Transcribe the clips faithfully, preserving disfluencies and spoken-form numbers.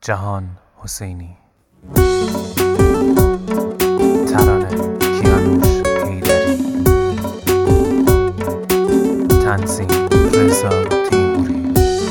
جهان حسینی. ترانه کیانوش حیدری. تنظیم رضا تیموری.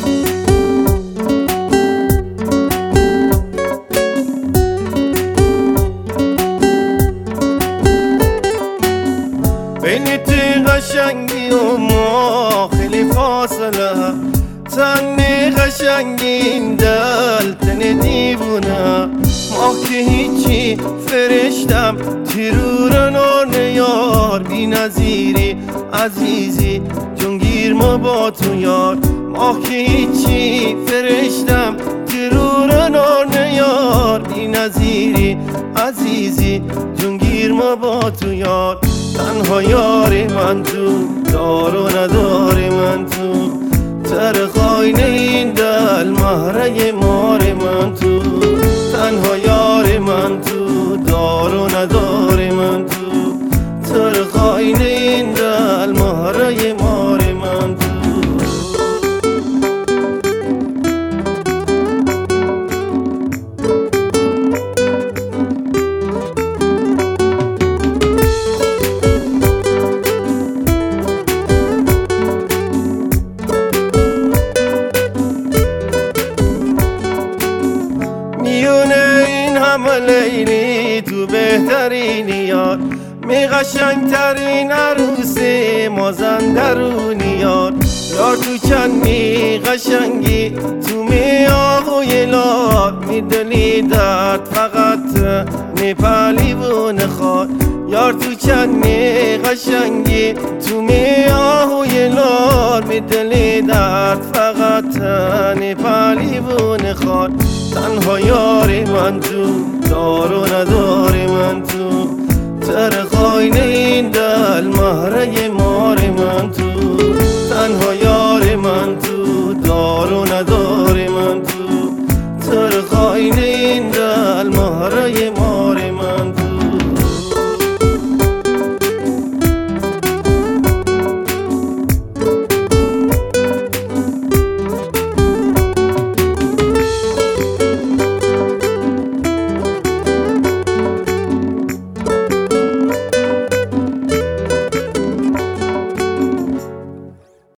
بین تی قشنگی و ما خیلی فاصله، تن قشنگین دل تن دیوونه، ما که هیچی فرشتم تیرور نور یار، بی نظیری عزیزی جونگیر ما با تو یار، ما که هیچی فرشتم تیرور نور یار، بی نظیری عزیزی جونگیر ما با تو یار. تنها یاری من تو، دار و نداری من تو، تر خاینه این دل مهره مار من تو. تنها یاری من تو، دار و نداری من تو، تر خاینه این دل مهره مار من تو. میونه این همه لیلی تو بهترین یار، می قشنگ ترین عروسی مازندرونی یار. یار تو چند می قشنگی تو می آهوی لار، می دلی درد فقط می پلیون خواد. یار تو چند می قشنگی تو می آهوی لار، می دلی درد فقط می پلیون خواد. تنها یاری من تو، دار و نداری من تو، تر خاینه این دل مهره